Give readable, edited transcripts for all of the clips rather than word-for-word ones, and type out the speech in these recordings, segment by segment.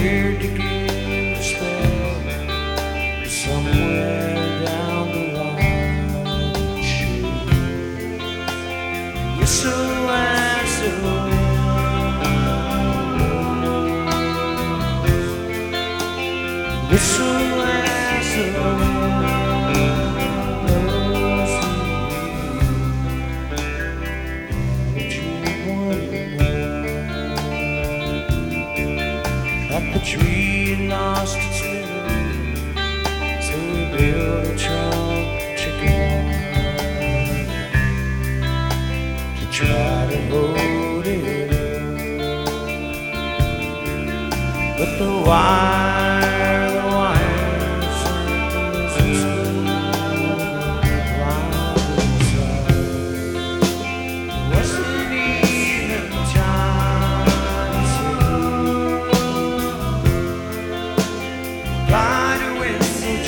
scared to give the spell somewhere down the line. Shoot. Whistle as the wind, whistle as the wind blows like the tree lost its memory, so we built a trunk chicken to try to hold it up. But the wire isn't wasn't even time to say goodbye to NCG.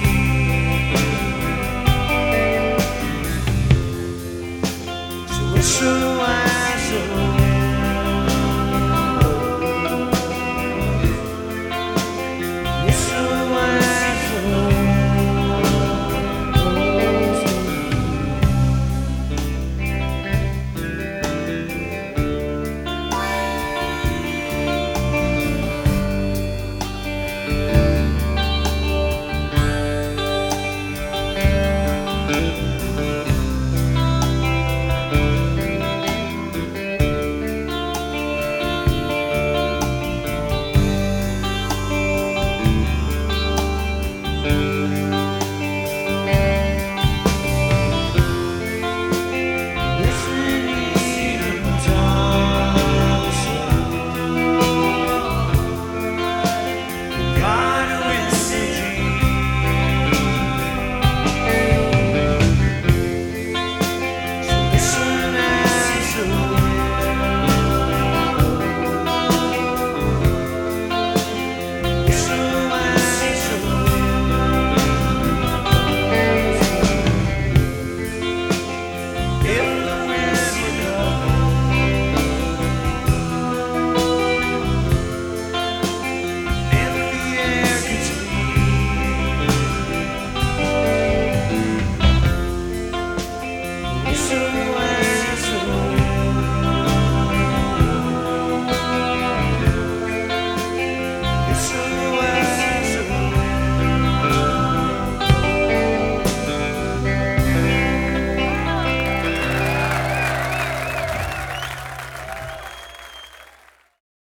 So whistle as the wind blows, whistle as the so